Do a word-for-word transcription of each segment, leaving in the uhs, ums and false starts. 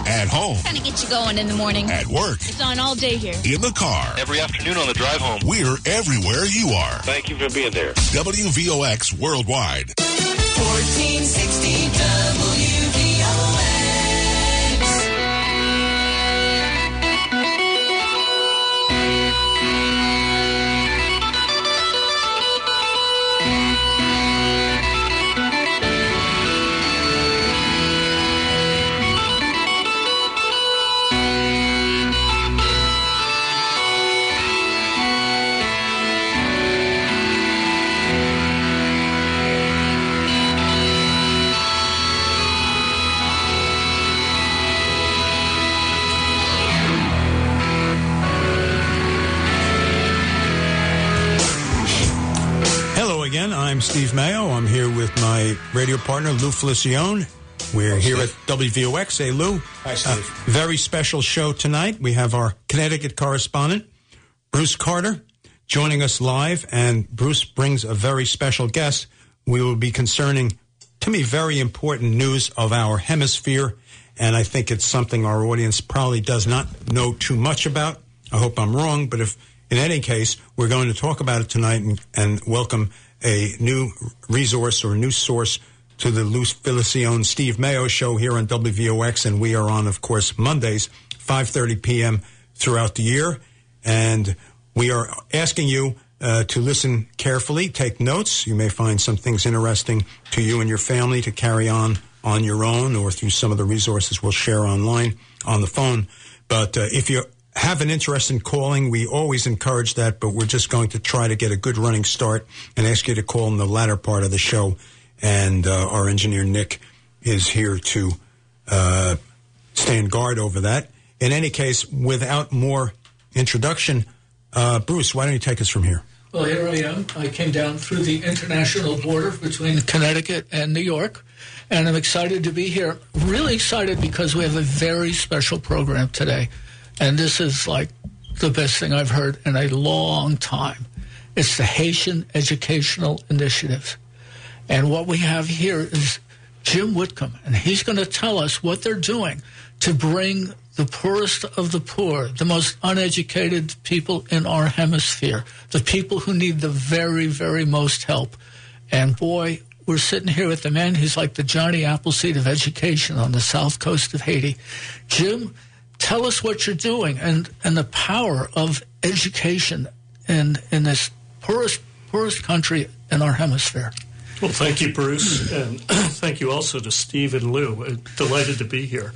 At home. Kind of get you going in the morning. At work. It's on all day here. In the car. Every afternoon on the drive home. We're everywhere you are. Thank you for being there. W V O X Worldwide. fourteen sixty W V O X. I'm Steve Mayo. I'm here with my radio partner, Lou Felicione. We're here at W V O X. Hey, Lou. Hi, Steve. Uh, very special show tonight. We have our Connecticut correspondent, Bruce Carter, joining us live. And Bruce brings a very special guest. We will be concerning, to me, very important news of our hemisphere. And I think it's something our audience probably does not know too much about. I hope I'm wrong. But if, in any case, we're going to talk about it tonight and, and welcome a new resource or a new source to the Lou Felicione Steve Mayo show here on W V O X, and we are on, of course, Mondays, five thirty p.m. throughout the year. And we are asking you uh, to listen carefully, take notes. You may find some things interesting to you and your family to carry on on your own or through some of the resources we'll share online on the phone. But uh, if you have an interest in calling, we always encourage that, but we're just going to try to get a good running start and ask you to call in the latter part of the show. And uh, our engineer, Nick, is here to uh, stand guard over that. In any case, without more introduction, uh, Bruce, why don't you take us from here? Well, here I am. I came down through the international border between Connecticut and New York, and I'm excited to be here. Really excited because we have a very special program today. And this is like the best thing I've heard in a long time. It's the Haitian Educational Initiative. And what we have here is Jim Whitcomb, and he's going to tell us what they're doing to bring the poorest of the poor, the most uneducated people in our hemisphere, the people who need the very, very most help. And boy, we're sitting here with the man who's like the Johnny Appleseed of education on the south coast of Haiti. Jim, tell us what you're doing and, and the power of education in, in this poorest, poorest country in our hemisphere. Well, thank you, Bruce, and thank you also to Steve and Lou. I'm delighted to be here.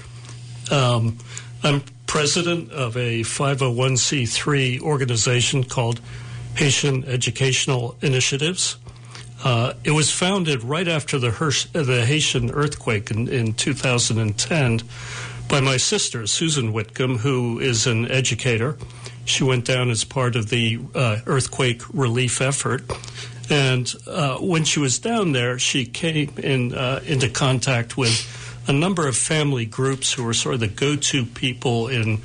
Um, I'm president of a five oh one c three organization called Haitian Educational Initiatives. Uh, it was founded right after the, Hirsch, the Haitian earthquake in, in two thousand ten by my sister, Susan Whitcomb, who is an educator. She went down as part of the uh, earthquake relief effort. And uh, when she was down there, she came in uh, into contact with a number of family groups who were sort of the go-to people in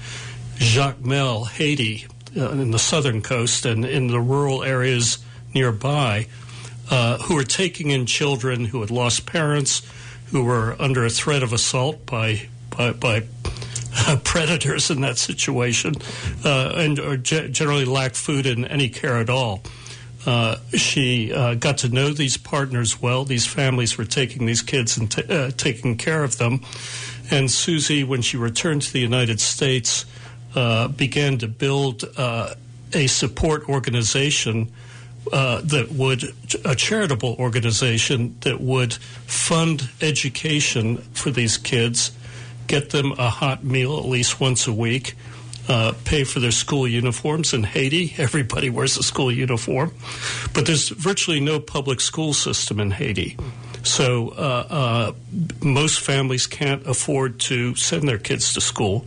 Jacmel, Haiti, uh, in the southern coast and in the rural areas nearby, uh, who were taking in children who had lost parents, who were under a threat of assault by by, by uh, predators in that situation, uh, and or ge- generally lacked food and any care at all. Uh, she uh, got to know these partners well. These families were taking these kids and t- uh, taking care of them. And Susie, when she returned to the United States, uh, began to build uh, a support organization uh, that would, a charitable organization that would fund education for these kids, get them a hot meal at least once a week, Uh, pay for their school uniforms. In Haiti, everybody wears a school uniform. But there's virtually no public school system in Haiti. So uh, uh, most families can't afford to send their kids to school.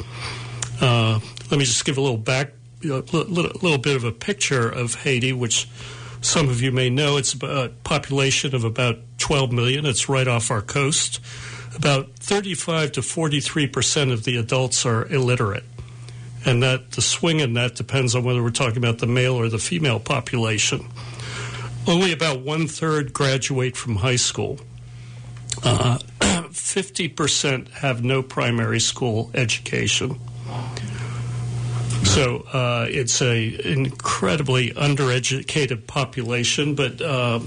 Uh, let me just give a little back, a little, little bit of a picture of Haiti, which some of you may know. It's a population of about twelve million. It's right off our coast. About thirty-five to forty-three percent of the adults are illiterate. And that the swing in that depends on whether we're talking about the male or the female population. Only about one-third graduate from high school. Uh, fifty percent have no primary school education. So uh, it's a incredibly undereducated population, but uh,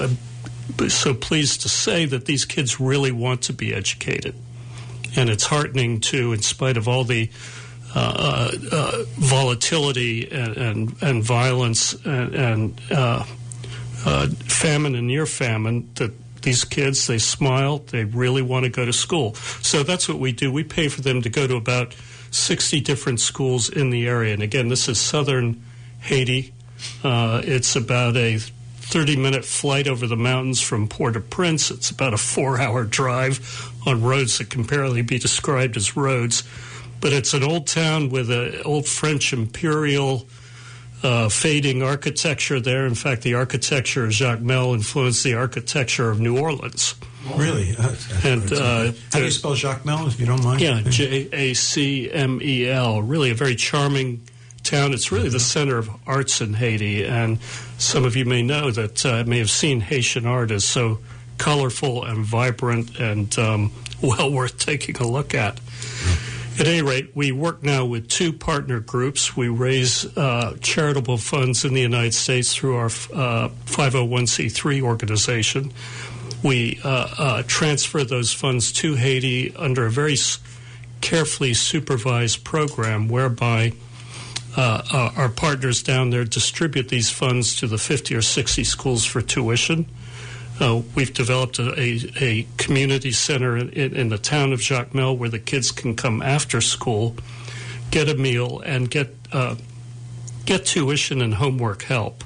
I'm so pleased to say that these kids really want to be educated. And it's heartening to, in spite of all the uh, uh, volatility and, and, and violence and, and uh, uh, famine and near famine, that these kids, they smile, they really want to go to school. So that's what we do. We pay for them to go to about sixty different schools in the area. And again, this is southern Haiti. Uh, it's about a thirty-minute flight over the mountains from Port-au-Prince. It's about a four-hour drive on roads that can barely be described as roads. But it's an old town with an old French imperial uh, fading architecture there. In fact, the architecture of Jacmel influenced the architecture of New Orleans. Really? That's, that's and uh, How do you spell Jacmel, if you don't mind? Yeah, J A C M E L. Really a very charming town. It's really the center of arts in Haiti, and some of you may know that uh, may have seen Haitian art as so colorful and vibrant and um, well worth taking a look at. At any rate, we work now with two partner groups. We raise uh, charitable funds in the United States through our uh, five oh one c three organization. We uh, uh, transfer those funds to Haiti under a very s- carefully supervised program whereby uh, uh, our partners down there distribute these funds to the fifty or sixty schools for tuition. Uh, we've developed a, a, a community center in, in the town of Jacmel where the kids can come after school, get a meal, and get uh, get tuition and homework help.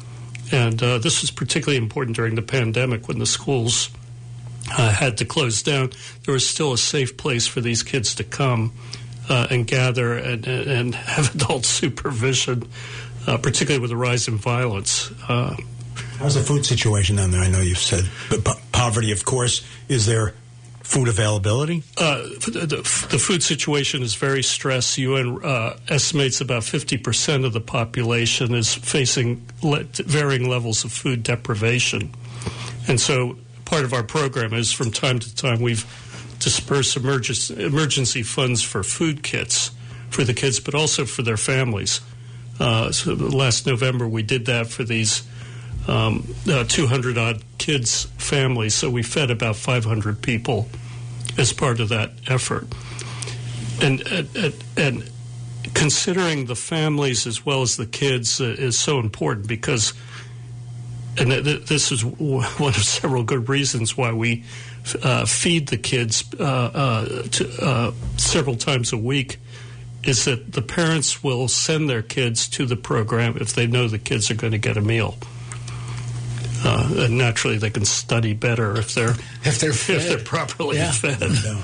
And uh, this was particularly important during the pandemic when the schools uh, had to close down. There was still a safe place for these kids to come uh, and gather and, and have adult supervision, uh, particularly with the rise in violence. Uh, How's the food situation down there? I know you've said but po- poverty, of course. Is there food availability? Uh, the, the food situation is very stressed. U N uh, estimates about fifty percent of the population is facing le- varying levels of food deprivation. And so part of our program is from time to time we've dispersed emergency, emergency funds for food kits for the kids, but also for their families. Uh, so last November we did that for these um, uh, two hundred odd kids' families. So we fed about five hundred people as part of that effort. And, and, and considering the families as well as the kids uh, is so important because, and th- this is w- one of several good reasons why we uh, feed the kids uh, uh, to, uh, several times a week, is that the parents will send their kids to the program if they know the kids are going to get a meal. Uh, and naturally, they can study better if they're if they're fed. if they're properly Yeah. fed.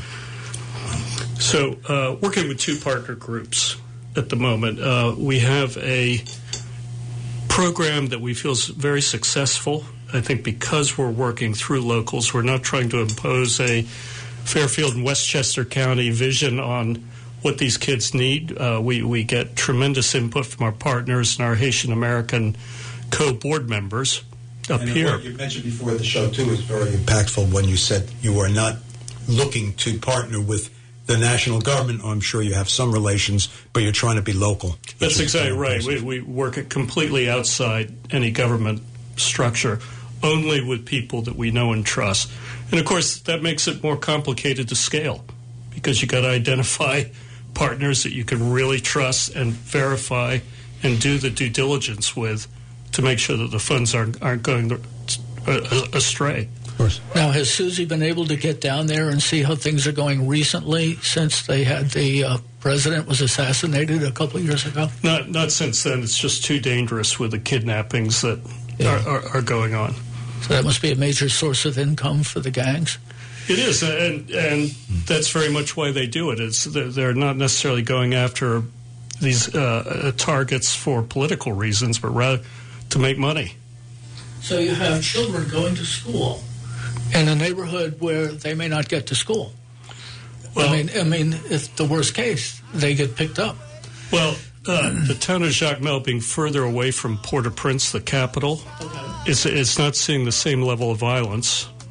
So, uh, working with two partner groups at the moment, uh, we have a program that we feel is very successful. I think because we're working through locals, we're not trying to impose a Fairfield and Westchester County vision on what these kids need. Uh, we we get tremendous input from our partners and our Haitian American co-board members. Up and here. What you mentioned before the show, too, is very impactful when you said you are not looking to partner with the national government. I'm sure you have some relations, but you're trying to be local. That's exactly right. We, we work it completely outside any government structure, only with people that we know and trust. And, of course, that makes it more complicated to scale because you got to identify partners that you can really trust and verify and do the due diligence with to make sure that the funds aren't, aren't going astray. Of course. Now, has Susie been able to get down there and see how things are going recently since they had the uh, president was assassinated a couple of years ago? Not not since then. It's just too dangerous with the kidnappings that Yeah. are, are, are going on. So that must be a major source of income for the gangs. It is, and and that's very much why they do it. It's they're, they're not necessarily going after these uh, targets for political reasons, but rather to make money. So you have children going to school in a neighborhood where they may not get to school. Well, I mean, I mean, if the worst case, they get picked up. Well, uh, the town of Jacmel being further away from Port-au-Prince, the capital, Okay. it's, it's not seeing the same level of violence.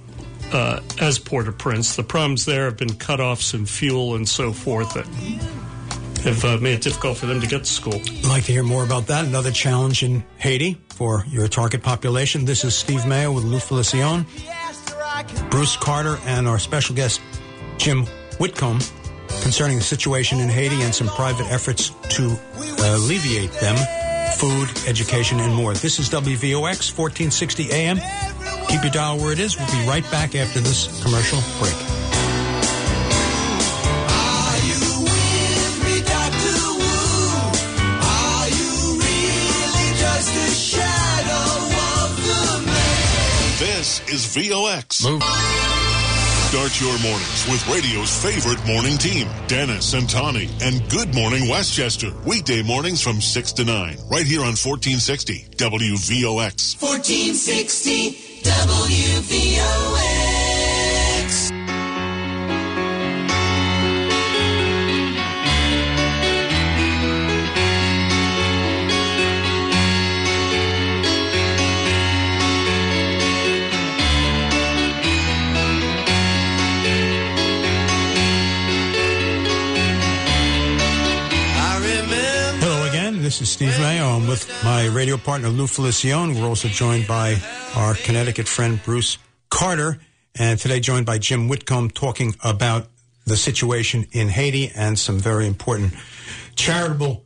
uh, as Port-au-Prince. The problems there have been cutoffs in fuel and so forth that have uh, made it difficult for them to get to school. I'd like to hear more about that. Another challenge in Haiti for your target population. This is Steve Mayo with Lou Felicione, Bruce Carter, and our special guest, Jim Whitcomb, concerning the situation in Haiti and some private efforts to uh, alleviate them, food, education, and more. This is W V O X, fourteen sixty A M. Keep your dial where it is. We'll be right back after this commercial break. Are you with me, Doctor Wu? Are you really just a shadow of the man? This is V O X. Move. Start your mornings with radio's favorite morning team, Dennis and Tawny, and Good Morning Westchester. Weekday mornings from six to nine, right here on fourteen sixty W V O X. fourteen sixty W V O X. This is Steve Mayo. I'm with my radio partner, Lou Felicione. We're also joined by our Connecticut friend, Bruce Carter, and today joined by Jim Whitcomb, talking about the situation in Haiti and some very important charitable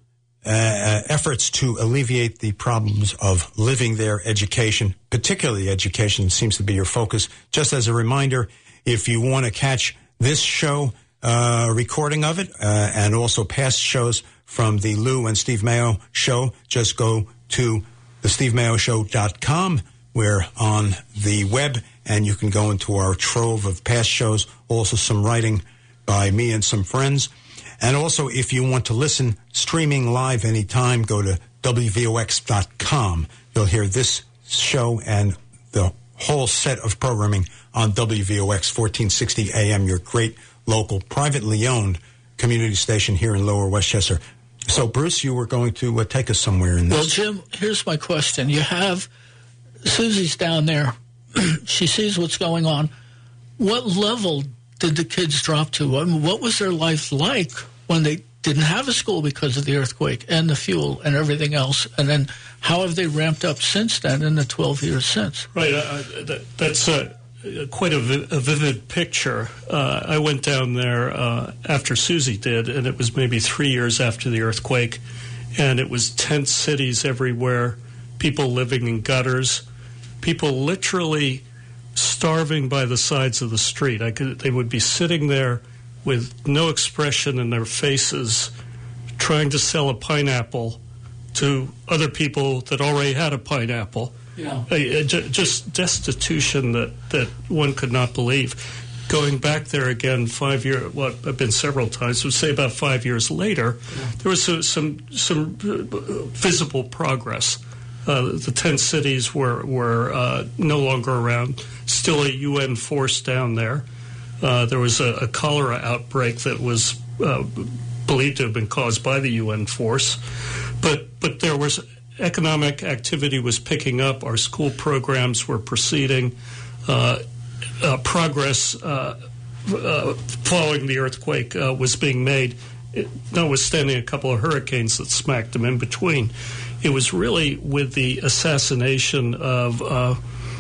uh, efforts to alleviate the problems of living there, education, particularly education seems to be your focus. Just as a reminder, if you want to catch this show, uh, recording of it, uh, and also past shows from the Lou and Steve Mayo show, just go to the steve mayo show dot com. We're on the web, and you can go into our trove of past shows, also some writing by me and some friends. And also, if you want to listen streaming live anytime, go to W V O X dot com. You'll hear this show and the whole set of programming on W V O X fourteen sixty A M, your great local, privately owned community station here in Lower Westchester. So, Bruce, you were going to uh, take us somewhere in this. Well, Jim, here's my question. You have Susie's down there. She sees what's going on. What level did the kids drop to? I mean, what was their life like when they didn't have a school because of the earthquake and the fuel and everything else? And then how have they ramped up since then in the twelve years since? Right. Uh, that, that's uh, quite a, vi- a vivid picture. Uh, I went down there uh, after Susie did, and it was maybe three years after the earthquake, and it was tent cities everywhere, people living in gutters, people literally starving by the sides of the street. I could, they would be sitting there with no expression in their faces, trying to sell a pineapple to other people that already had a pineapple. Yeah. Uh, just destitution that, that one could not believe. Going back there again, five years, well, I've been several times, would say about five years later, yeah. there was some, some, some visible progress. Uh, the tent cities were, were uh, no longer around, still a U N force down there. Uh, there was a, a cholera outbreak that was uh, believed to have been caused by the U N force. But, but there was economic activity was picking up. Our school programs were proceeding. Uh, uh, progress uh, uh, following the earthquake uh, was being made, it, notwithstanding a couple of hurricanes that smacked them in between. It was really with the assassination of uh,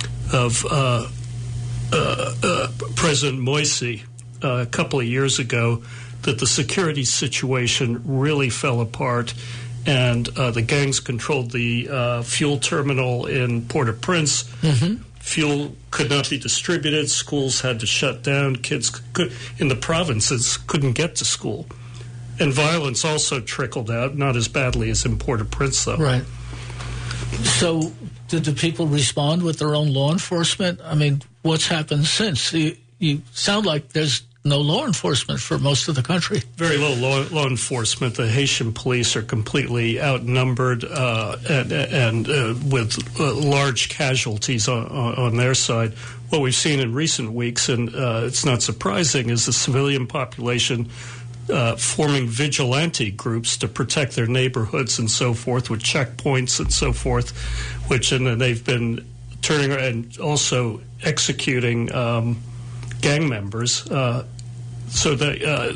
of uh, uh, uh, President Moisey uh, a couple of years ago that the security situation really fell apart. And uh, the gangs controlled the uh, fuel terminal in Port-au-Prince. Mm-hmm. Fuel could not be distributed. Schools had to shut down. Kids could, in the provinces couldn't get to school. And violence also trickled out, not as badly as in Port-au-Prince, though. Right. So did the people respond with their own law enforcement? I mean, what's happened since? You, you sound like there's no law enforcement for most of the country. Very little law, law enforcement. The Haitian police are completely outnumbered uh, and, and uh, with uh, large casualties on, on their side. What we've seen in recent weeks, and uh, it's not surprising, is the civilian population uh, forming vigilante groups to protect their neighborhoods and so forth, with checkpoints and so forth, which and they've been turning and also executing um, gang members. Uh, so the, uh,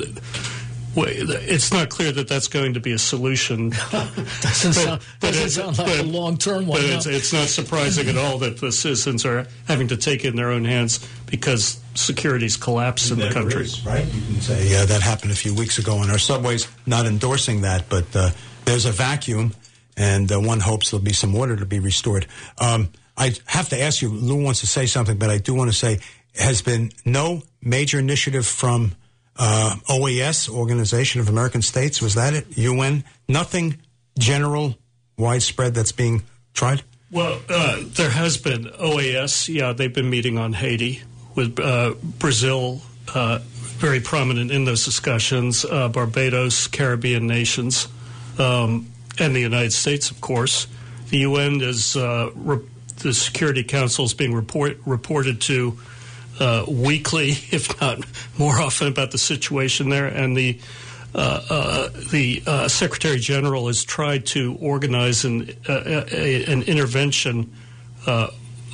it's not clear that that's going to be a solution. doesn't sound, but, doesn't but sound like but, a long-term one. But no. it's, it's not surprising at all that the citizens are having to take it in their own hands because security's collapsed in the country. Is, right? You can say yeah, that happened a few weeks ago in our subways. Not endorsing that, but uh, there's a vacuum, and uh, one hopes there'll be some order to be restored. Um, I have to ask you, Lou wants to say something, but I do want to say, has been no major initiative from uh, O A S, Organization of American States, was that it? U N? Nothing general, widespread that's being tried? Well, uh, there has been O A S. Yeah, they've been meeting on Haiti with uh, Brazil, uh, very prominent in those discussions, uh, Barbados, Caribbean nations, um, and the United States, of course. The U N is, uh, re- the Security Council is being report- reported to uh, weekly, if not more often, about the situation there, and the Uh, uh, the uh, Secretary General has tried to organize an, uh, a, an intervention uh,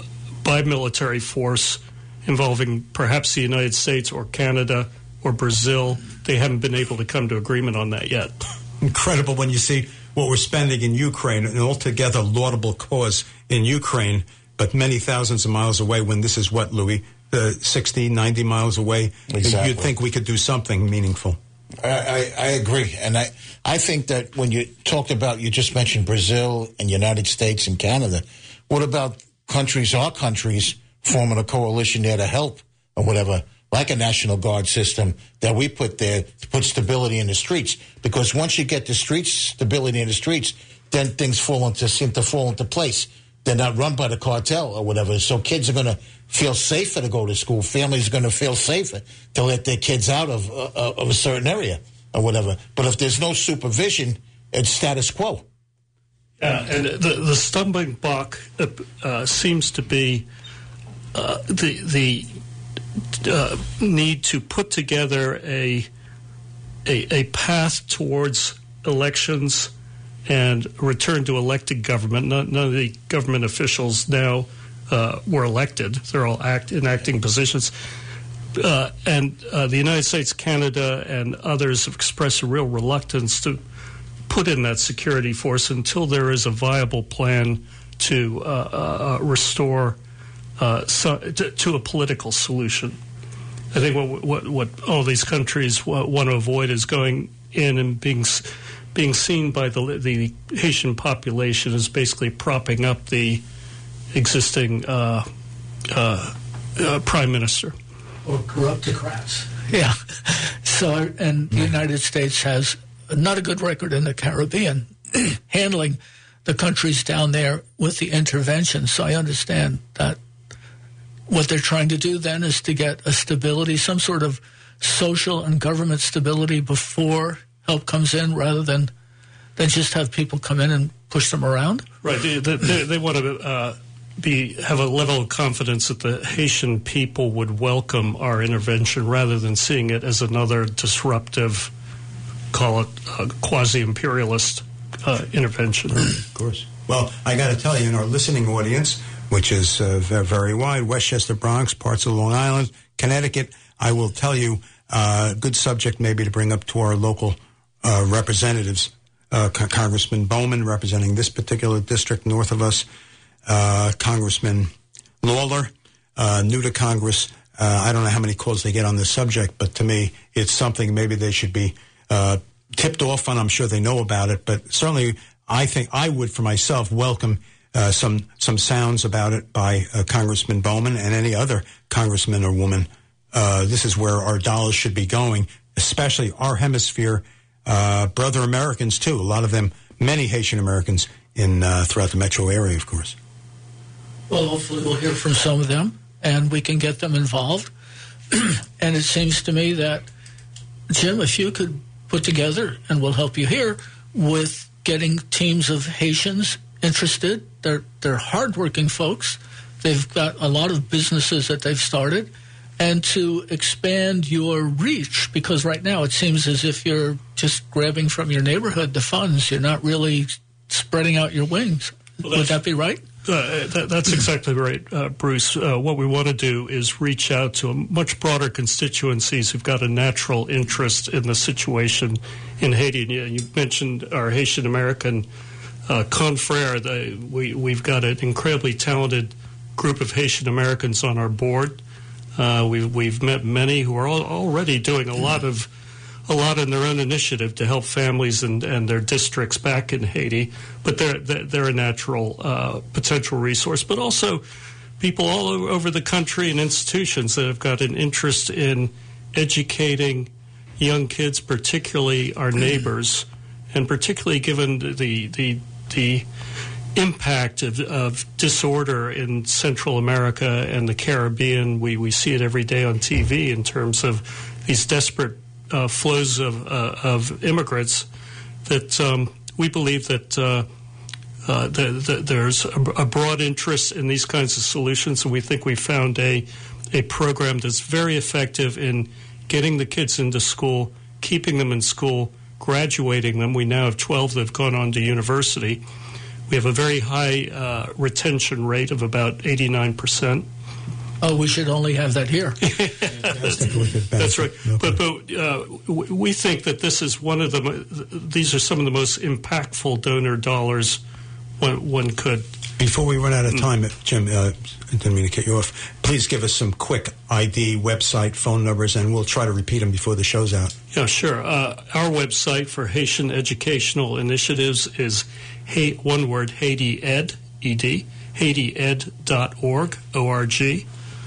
by military force involving perhaps the United States or Canada or Brazil. They haven't been able to come to agreement on that yet. Incredible when you see what we're spending in Ukraine, an altogether laudable cause in Ukraine, but many thousands of miles away when this is what, Louis, uh, sixty, ninety miles away? Exactly. You'd think we could do something meaningful. I, I, I agree. And I, I think that when you talked about, you just mentioned Brazil and United States and Canada. What about countries, our countries, forming a coalition there to help or whatever, like a National Guard system that we put there to put stability in the streets? Because once you get the streets, stability in the streets, then things fall into, seem to fall into place. They're not run by the cartel or whatever. So kids are going to feel safer to go to school. Families are going to feel safer to let their kids out of uh, of a certain area or whatever. But if there's no supervision, it's status quo. Yeah, and the, the stumbling block uh, uh, seems to be uh, the the uh, need to put together a, a a path towards elections and return to elected government. None, none of the government officials now uh, were elected. They're all act, in acting positions. Uh, and uh, the United States, Canada, and others have expressed a real reluctance to put in that security force until there is a viable plan to uh, uh, restore uh, so, to, to a political solution. I think what, what, what all these countries want to avoid is going in and being being seen by the the Haitian population as basically propping up the existing uh, uh, uh, prime minister. Or corruptocrats. Yeah. So, and the United States has not a good record in the Caribbean handling the countries down there with the intervention. So I understand that what they're trying to do then is to get a stability, some sort of social and government stability before help comes in, rather than than just have people come in and push them around. Right. They, they, they want to uh, be have a level of confidence that the Haitian people would welcome our intervention rather than seeing it as another disruptive, call it uh, quasi-imperialist uh, intervention. Of course. Well, I got to tell you, in our listening audience, which is uh, very wide, Westchester, Bronx, parts of Long Island, Connecticut, I will tell you, uh, good subject maybe to bring up to our local uh, representatives. Uh, C- Congressman Bowman representing this particular district north of us, uh, Congressman Lawler, uh, new to Congress. Uh, I don't know how many calls they get on this subject, but to me, it's something maybe they should be uh, tipped off on. I'm sure they know about it, but certainly I think I would, for myself, welcome uh, some some sounds about it by uh, Congressman Bowman and any other congressman or woman. Uh, this is where our dollars should be going, especially our hemisphere. Uh, brother Americans, too. A lot of them, many Haitian Americans in uh, throughout the metro area, of course. Well, hopefully we'll hear from some of them, and we can get them involved. And it seems to me that, Jim, if you could put together, and we'll help you here, with getting teams of Haitians interested. They're, they're hardworking folks. They've got a lot of businesses that they've started. And to expand your reach, because right now it seems as if you're just grabbing from your neighborhood the funds. You're not really spreading out your wings. Well, would that be right? Uh, that, that's exactly right, uh, Bruce. Uh, what we want to do is reach out to a much broader constituencies who've got a natural interest in the situation in Haiti. And you, you mentioned our Haitian American uh, confrere. The, we, we've got an incredibly talented group of Haitian Americans on our board. Uh, we've, we've met many who are all, already doing a lot of a lot in their own initiative to help families and, and their districts back in Haiti, but they're they're a natural uh, potential resource. But also, people all over the country and institutions that have got an interest in educating young kids, particularly our neighbors, and particularly given the the the impact of, of disorder in Central America and the Caribbean. We we see it every day on T V in terms of these desperate Uh, flows of, uh, of immigrants, that um, we believe that uh, uh, the, the, there's a, a broad interest in these kinds of solutions, and we think we found a, a program that's very effective in getting the kids into school, keeping them in school, graduating them. We now have twelve that have gone on to university. We have a very high uh, retention rate of about eighty-nine percent. Oh, we should only have that here. That's right. But, but uh, we think that this is one of the, these are some of the most impactful donor dollars one, one could. Before we run out of time, Jim, uh, I didn't mean to cut you off. Please give us some quick I D, website, phone numbers, and we'll try to repeat them before the show's out. Yeah, sure. Uh, our website for Haitian Educational Initiatives is ha- one word, Haiti Ed, E D, haiti ed dot org, O R G.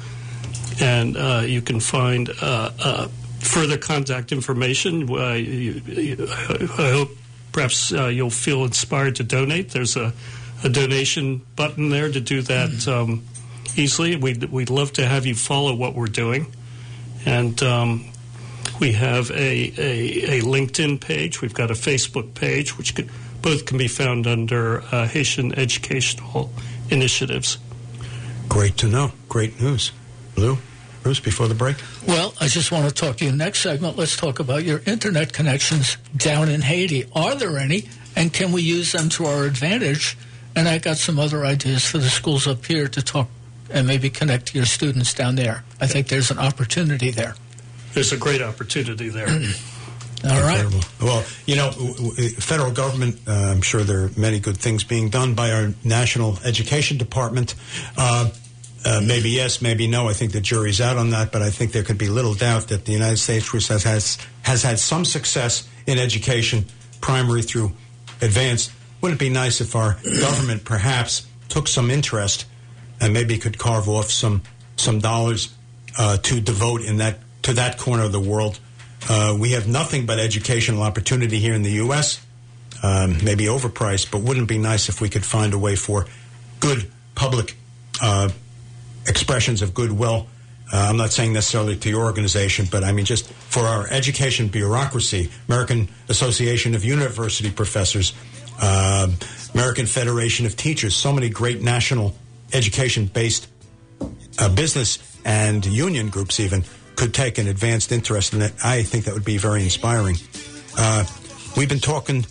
And uh, you can find uh, uh, further contact information. Uh, you, you, I hope perhaps uh, you'll feel inspired to donate. There's a, a donation button there to do that um, easily. We'd, we'd love to have you follow what we're doing. And um, we have a, a, a LinkedIn page. We've got a Facebook page, which could, both can be found under uh, Haitian Educational Initiatives. Great to know. Great news. Lou, Bruce, before the break? Well, I just want to talk to you next segment. Let's talk about your internet connections down in Haiti. Are there any, and can we use them to our advantage? And I got some other ideas for the schools up here to talk and maybe connect to your students down there. I think there's an opportunity there. There's a great opportunity there. All right. Incredible. Well, you know, federal government, uh, I'm sure there are many good things being done by our National Education Department. Uh, Uh, maybe yes, maybe no. I think the jury's out on that, but I think there could be little doubt that the United States has, has, has had some success in education, primary through advanced. Wouldn't it be nice if our government perhaps took some interest and maybe could carve off some some dollars uh, to devote in that to that corner of the world? Uh, we have nothing but educational opportunity here in the U S, um, maybe overpriced, but wouldn't it be nice if we could find a way for good public uh expressions of goodwill. Uh, I'm not saying necessarily to your organization, but I mean just for our education bureaucracy, American Association of University Professors, uh, American Federation of Teachers, so many great national education-based uh, business and union groups even could take an advanced interest in it. I think that would be very inspiring. Uh, we've been talking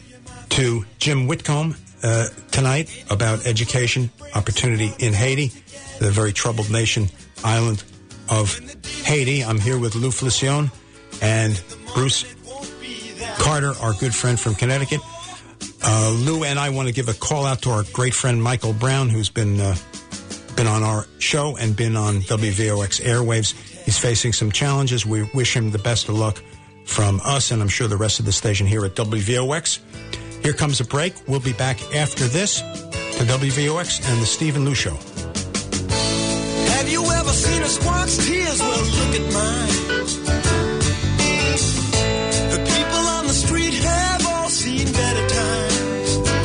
to Jim Whitcomb uh, tonight about education opportunity in Haiti, the very troubled nation island of Haiti. I'm here with Lou Flicione and Bruce Carter, our good friend from Connecticut. Uh, Lou and I want to give a call out to our great friend Michael Brown, who's been uh, been on our show and been on W V O X airwaves. He's facing some challenges. We wish him the best of luck from us, and I'm sure the rest of the station here at W V O X. Here comes a break. We'll be back after this to W V O X and the Steve and Lou Show. Have you ever seen a squawk's tears? Well, look at mine.